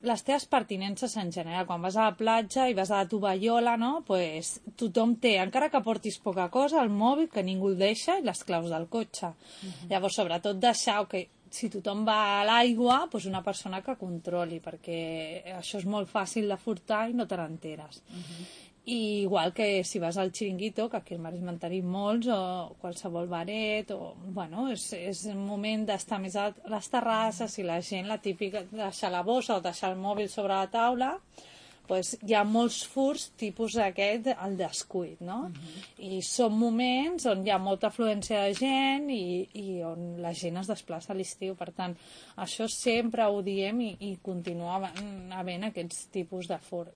les teves pertinences en general. Quan vas a la platja i vas a la tovallola, no? Pues, tothom té, encara que portis poca cosa, el mòbil, que ningú el deixa, i les claus del cotxe. Llavors, sobretot deixar que si tothom va a l'aigua, pues una persona que controli, perquè això és molt fàcil de furtar i no te n'enteres. I igual que si vas al xiringuito, que aquí al Maresme en tenim molts, o qualsevol baret, o, bueno, és un moment d'estar més a les terrasses i la gent, la típica, deixar la bossa o deixar el mòbil sobre la taula, pues hi ha molts furts tipus aquest, el descuit, no? I són moments on hi ha molta afluència de gent i on la gent es desplaça a l'estiu. Per tant, això sempre ho diem i continua havent aquests tipus de furt.